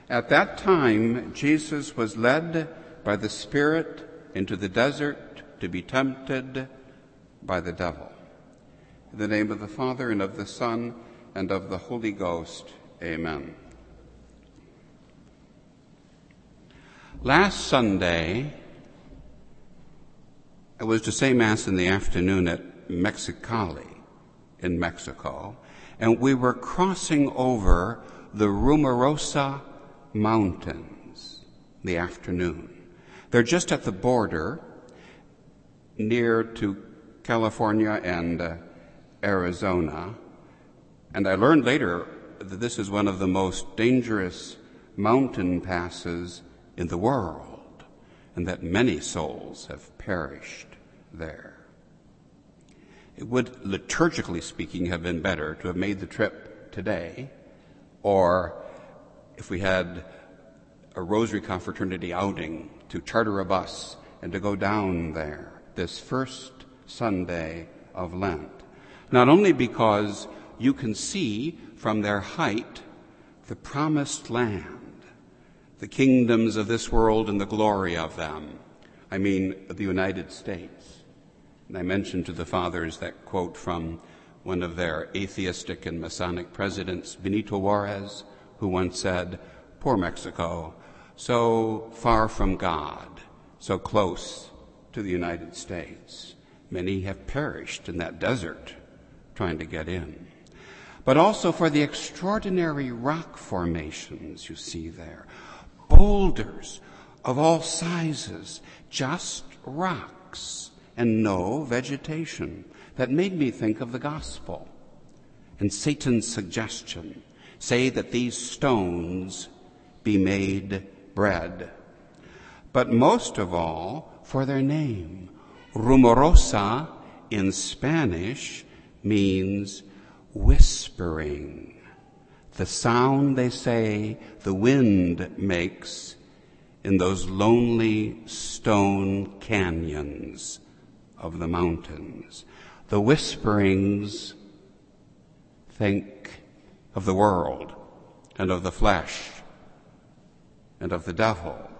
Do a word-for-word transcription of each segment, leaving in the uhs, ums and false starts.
At that time, Jesus was led by the Spirit into the desert to be tempted by the devil. In the name of the Father, and of the Son, and of the Holy Ghost. Amen. Last Sunday, I was to say Mass in the afternoon at Mexicali in Mexico, and we were crossing over the Rumorosa Mountains in the afternoon. They're just at the border near to California and uh, Arizona, and I learned later that this is one of the most dangerous mountain passes in the world, and that many souls have perished there. It would, liturgically speaking, have been better to have made the trip today, or if we had a Rosary Confraternity outing, to charter a bus and to go down there this first Sunday of Lent. Not only because you can see from their height the promised land, the kingdoms of this world and the glory of them. I mean, the United States. And I mentioned to the fathers that quote from one of their atheistic and Masonic presidents, Benito Juarez, who once said, "Poor Mexico, so far from God, so close to the United States. Many have perished in that desert trying to get in." But also for the extraordinary rock formations you see there. Boulders of all sizes, just rocks and no vegetation. That made me think of the gospel and Satan's suggestion. Say that these stones be made bread. But most of all, for their name. Rumorosa in Spanish means whispering. The sound, they say, the wind makes in those lonely stone canyons of the mountains. The whisperings, think of the world and of the flesh and of the devil.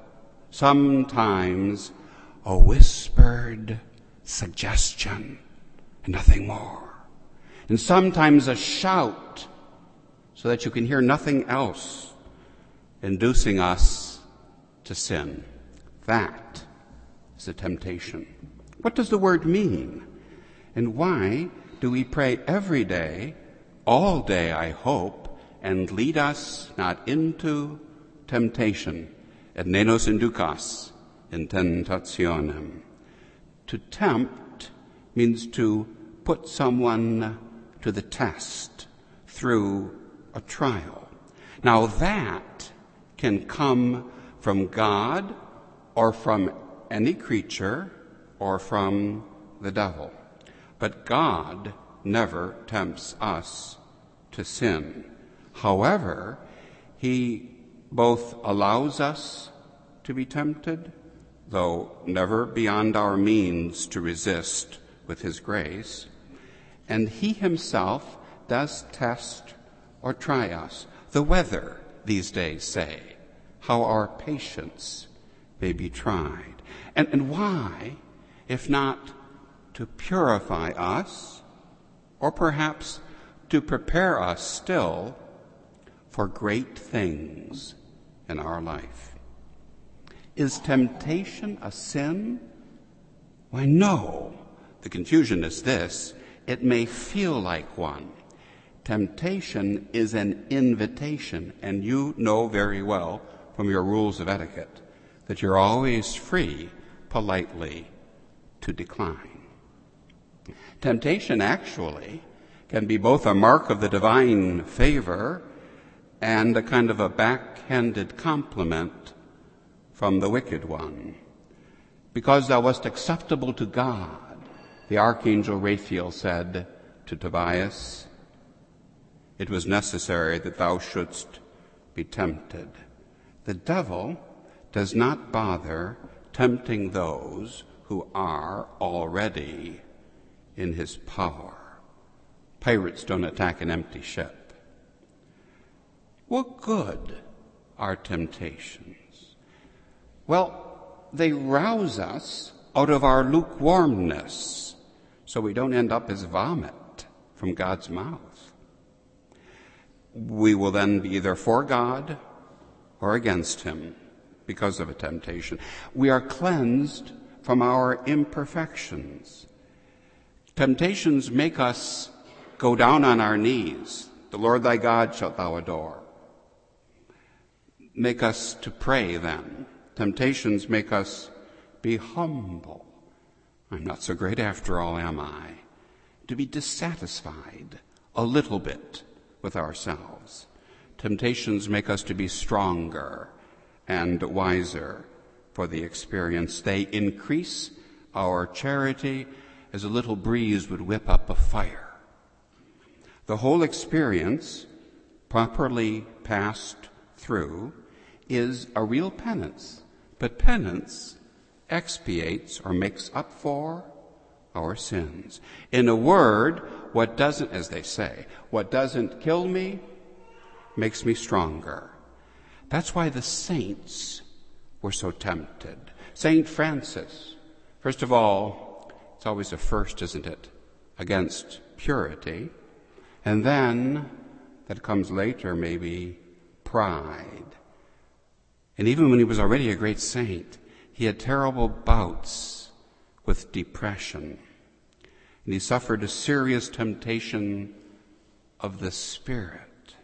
Sometimes a whispered suggestion and nothing more. And sometimes a shout so that you can hear nothing else, inducing us to sin. That is a temptation. What does the word mean? And why do we pray every day, all day, I hope, and lead us not into temptation, et ne nos inducas in tentationem? To tempt means to put someone to the test through a trial. Now that can come from God or from any creature or from the devil. But God never tempts us to sin. However, he both allows us to be tempted, though never beyond our means to resist with his grace, and he himself does test or try us. The weather, these days say, how our patience may be tried. And, and why, if not to purify us, or perhaps to prepare us still for great things in our life? Is temptation a sin? Why, no. The confusion is this: it may feel like one. Temptation is an invitation, and you know very well from your rules of etiquette that you're always free, politely, to decline. Temptation actually can be both a mark of the divine favor and a kind of a backhanded compliment from the wicked one. Because thou wast acceptable to God, the archangel Raphael said to Tobias, it was necessary that thou shouldst be tempted. The devil does not bother tempting those who are already in his power. Pirates don't attack an empty ship. What good our temptations? Well, they rouse us out of our lukewarmness so we don't end up as vomit from God's mouth. We will then be either for God or against him because of a temptation. We are cleansed from our imperfections. Temptations make us go down on our knees. The Lord thy God shalt thou adore. Make us to pray then. Temptations make us be humble. I'm not so great after all, am I? To be dissatisfied a little bit with ourselves. Temptations make us to be stronger and wiser for the experience. They increase our charity as a little breeze would whip up a fire. The whole experience, properly passed through, is a real penance. But penance expiates or makes up for our sins. In a word, what doesn't, as they say, what doesn't kill me makes me stronger. That's why the saints were so tempted. Saint Francis, first of all, it's always a first, isn't it, against purity. And then, that comes later, maybe, pride. And even when he was already a great saint, he had terrible bouts with depression. And he suffered a serious temptation of the spirit.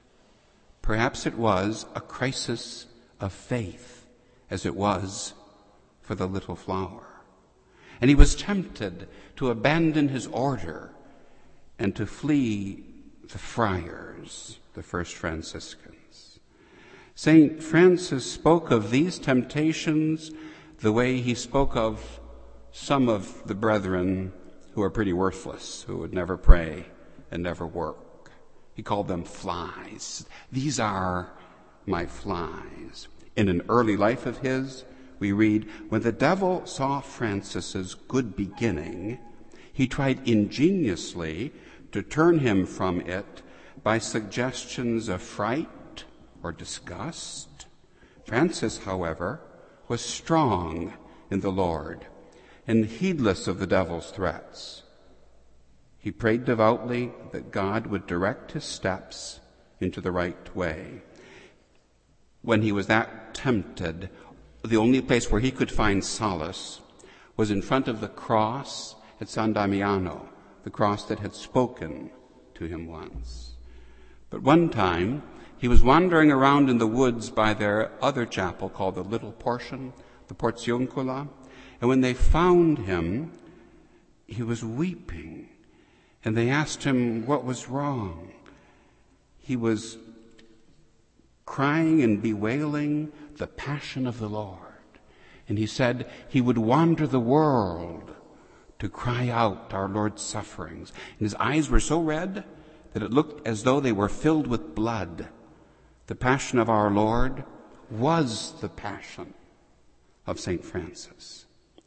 Perhaps it was a crisis of faith, as it was for the little flower. And he was tempted to abandon his order and to flee the friars, the first Franciscans. Saint Francis spoke of these temptations the way he spoke of some of the brethren who are pretty worthless, who would never pray and never work. He called them flies. These are my flies. In an early life of his, we read, when the devil saw Francis's good beginning, he tried ingeniously to turn him from it by suggestions of fright or disgust. Francis, however, was strong in the Lord and heedless of the devil's threats. He prayed devoutly that God would direct his steps into the right way. When he was that tempted, the only place where he could find solace was in front of the cross at San Damiano, the cross that had spoken to him once. But one time, he was wandering around in the woods by their other chapel called the Little Portion, the Porziuncula, and when they found him, he was weeping. And they asked him what was wrong. He was crying and bewailing the passion of the Lord. And he said he would wander the world to cry out our Lord's sufferings. And his eyes were so red that it looked as though they were filled with blood. The passion of our Lord was the passion of Saint Francis.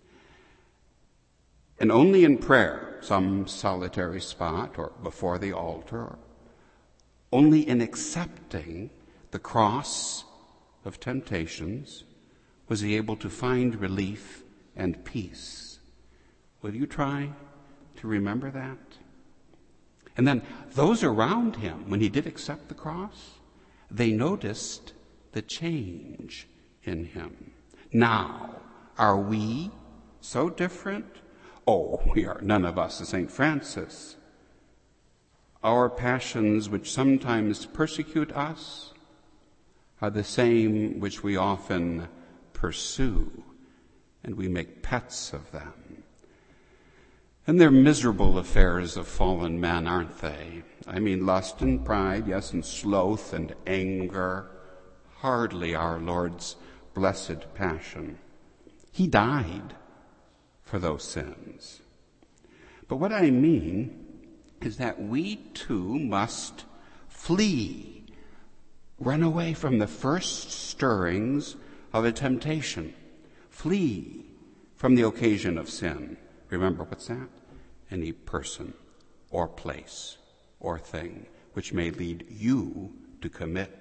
And only in prayer, some solitary spot or before the altar, only in accepting the cross of temptations was he able to find relief and peace. Will you try to remember that? And then those around him, when he did accept the cross, they noticed the change in him. Now, are we so different? Oh, we are none of us as Saint Francis. Our passions which sometimes persecute us are the same which we often pursue, and we make pets of them. And they're miserable affairs of fallen men, aren't they? I mean, lust and pride, yes, and sloth and anger, hardly our Lord's blessed passion. He died for those sins. But what I mean is that we too must flee, run away from the first stirrings of a temptation. Flee from the occasion of sin. Remember, what's that? Any person or place or thing which may lead you to commit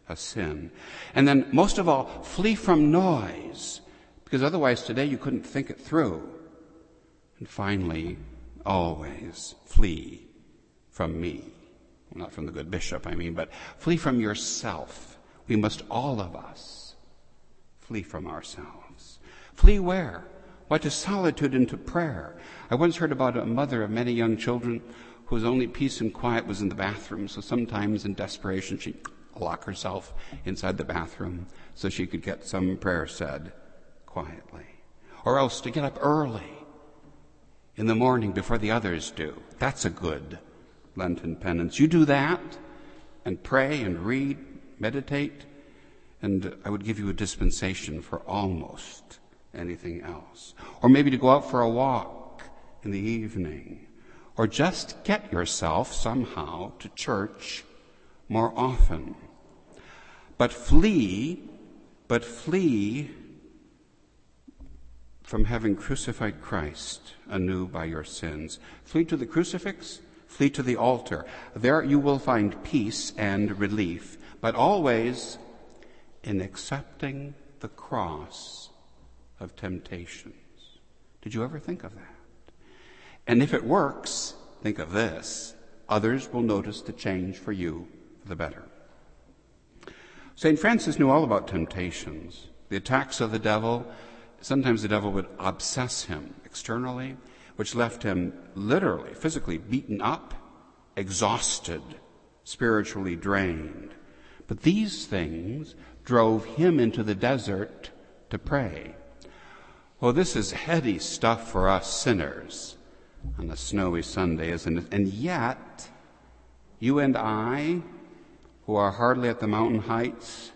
a sin. And then, most of all, flee from noise, because otherwise today you couldn't think it through. And finally, always flee from me. Not from the good bishop, I mean, but flee from yourself. We must, all of us, flee from ourselves. Flee where? Why, to solitude and to prayer. I once heard about a mother of many young children whose only peace and quiet was in the bathroom. So sometimes in desperation she'd lock herself inside the bathroom so she could get some prayer said quietly. Or else to get up early in the morning before the others do. That's a good Lenten penance. You do that and pray and read, meditate, and I would give you a dispensation for almost anything else. Or maybe to go out for a walk in the evening, or just get yourself somehow to church more often. But flee, but flee from having crucified Christ anew by your sins. Flee to the crucifix, flee to the altar. There you will find peace and relief, but always in accepting the cross of temptations. Did you ever think of that? And if it works, think of this: others will notice the change for you for the better. Saint Francis knew all about temptations, the attacks of the devil. Sometimes the devil would obsess him externally, which left him literally, physically beaten up, exhausted, spiritually drained. But these things drove him into the desert to pray. Well, this is heady stuff for us sinners on a snowy Sunday, isn't it? And yet, you and I, who are hardly at the mountain heights,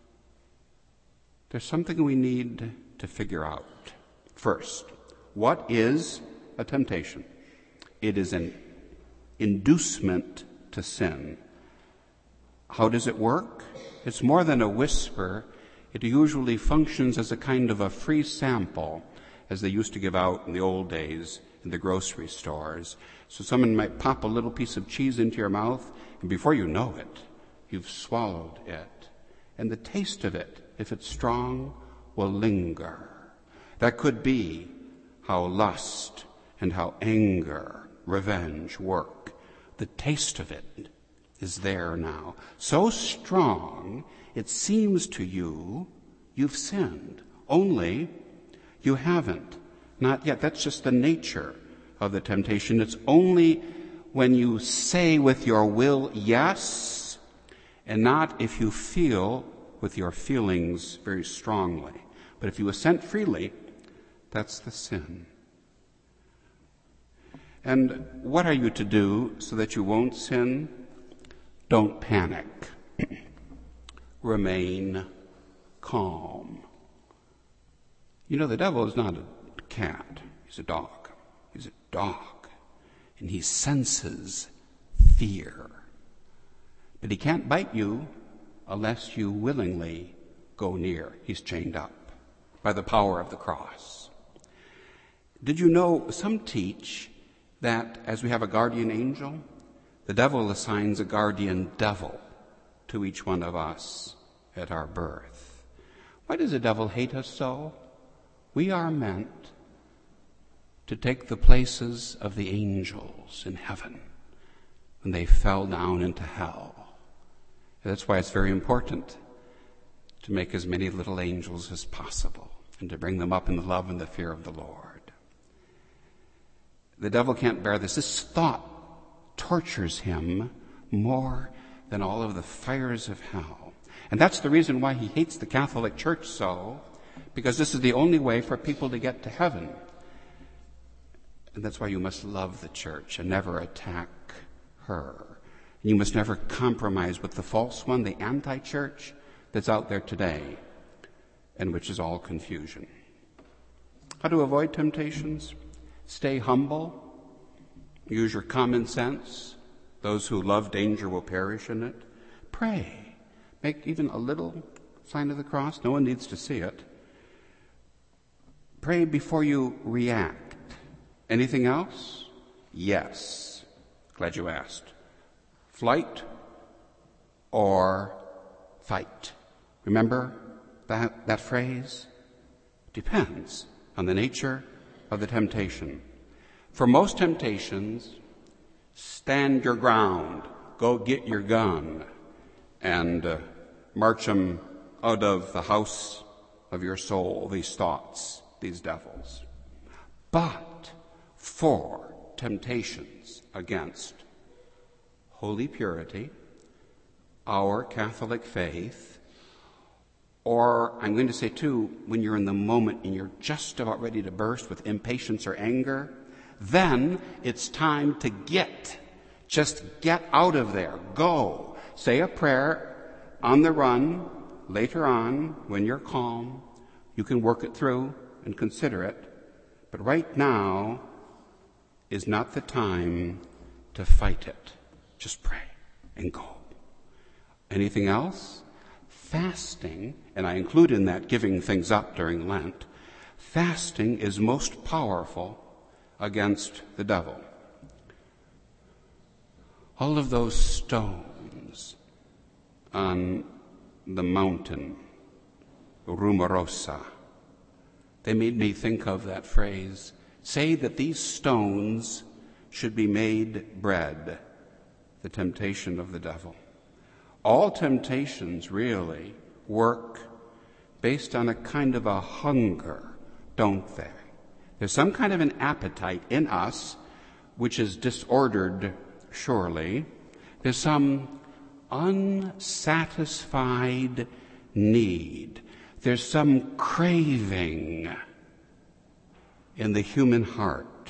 there's something we need to figure out. First, what is a temptation? It is an inducement to sin. How does it work? It's more than a whisper. It usually functions as a kind of a free sample, as they used to give out in the old days in the grocery stores. So someone might pop a little piece of cheese into your mouth, and before you know it, you've swallowed it. And the taste of it, if it's strong, will linger. That could be how lust and how anger, revenge work. The taste of it is there now. So strong, it seems to you you've sinned. Only you haven't. Not yet. That's just the nature of the temptation. It's only when you say with your will yes, and not if you feel with your feelings very strongly. But if you assent freely, that's the sin. And what are you to do so that you won't sin? Don't panic. Remain calm. You know, the devil is not a cat. He's a dog. He's a dog. And he senses fear. But he can't bite you unless you willingly go near. He's chained up by the power of the cross. Did you know some teach that as we have a guardian angel, the devil assigns a guardian devil to each one of us at our birth? Why does the devil hate us so? We are meant to take the places of the angels in heaven when they fell down into hell. And that's why it's very important to make as many little angels as possible and to bring them up in the love and the fear of the Lord. The devil can't bear this. This thought tortures him more than all of the fires of hell. And that's the reason why he hates the Catholic Church so, because this is the only way for people to get to heaven. And that's why you must love the church and never attack her. And you must never compromise with the false one, the anti-church that's out there today, and which is all confusion. How to avoid temptations? Stay humble. Use your common sense. Those who love danger will perish in it. Pray. Make even a little sign of the cross. No one needs to see it. Pray before you react. Anything else? Yes. Glad you asked. Flight or fight. Remember that, that phrase? Depends on the nature of the temptation. For most temptations, stand your ground, go get your gun, and uh, march them out of the house of your soul, these thoughts, these devils. But for temptations against holy purity, our Catholic faith, or I'm going to say too, when you're in the moment and you're just about ready to burst with impatience or anger, then it's time to get. Just get out of there. Go. Say a prayer on the run. Later on, when you're calm, you can work it through and consider it. But right now is not the time to fight it. Just pray and go. Anything else? Fasting, and I include in that giving things up during Lent, fasting is most powerful against the devil. All of those stones on the mountain, Rumorosa, they made me think of that phrase, say that these stones should be made bread, the temptation of the devil. All temptations really work based on a kind of a hunger, don't they? There's some kind of an appetite in us which is disordered, surely. There's some unsatisfied need. There's some craving in the human heart.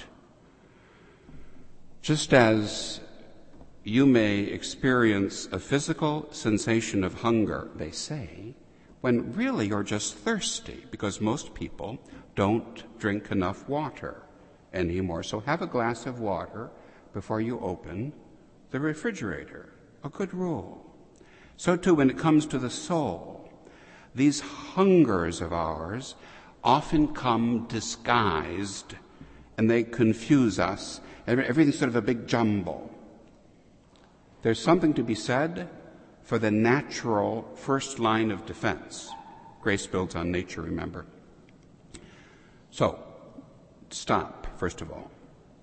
Just as you may experience a physical sensation of hunger, they say, when really you're just thirsty, because most people don't drink enough water anymore. So have a glass of water before you open the refrigerator. A good rule. So too, when it comes to the soul, these hungers of ours often come disguised, and they confuse us. Everything's sort of a big jumble. There's something to be said for the natural first line of defense. Grace builds on nature, remember. So, stop, first of all.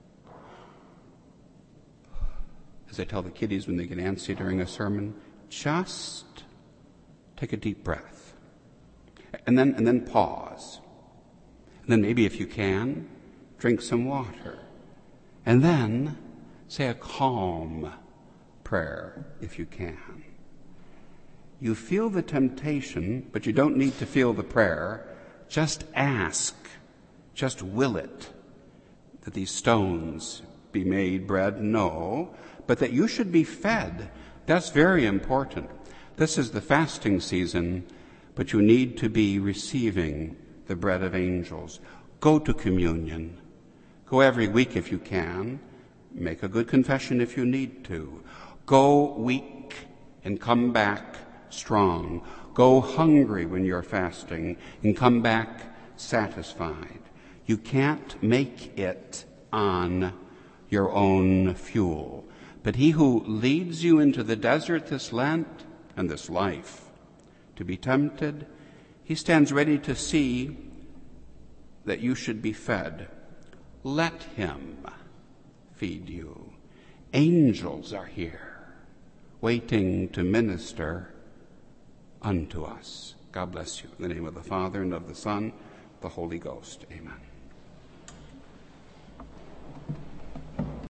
As I tell the kiddies when they get antsy during a sermon, just take a deep breath. And then, and then pause. And then maybe if you can, drink some water. And then say a calm prayer if you can. You feel the temptation, but you don't need to feel the prayer. Just ask, just will it, that these stones be made bread. No, but that you should be fed. That's very important. This is the fasting season, but you need to be receiving the bread of angels. Go to communion. Go every week if you can. Make a good confession if you need to. Go weak and come back strong. Go hungry when you're fasting and come back satisfied. You can't make it on your own fuel. But he who leads you into the desert this Lent and this life to be tempted, he stands ready to see that you should be fed. Let him feed you. Angels are here, waiting to minister unto us. God bless you. In the name of the Father, and of the Son, the Holy Ghost. Amen.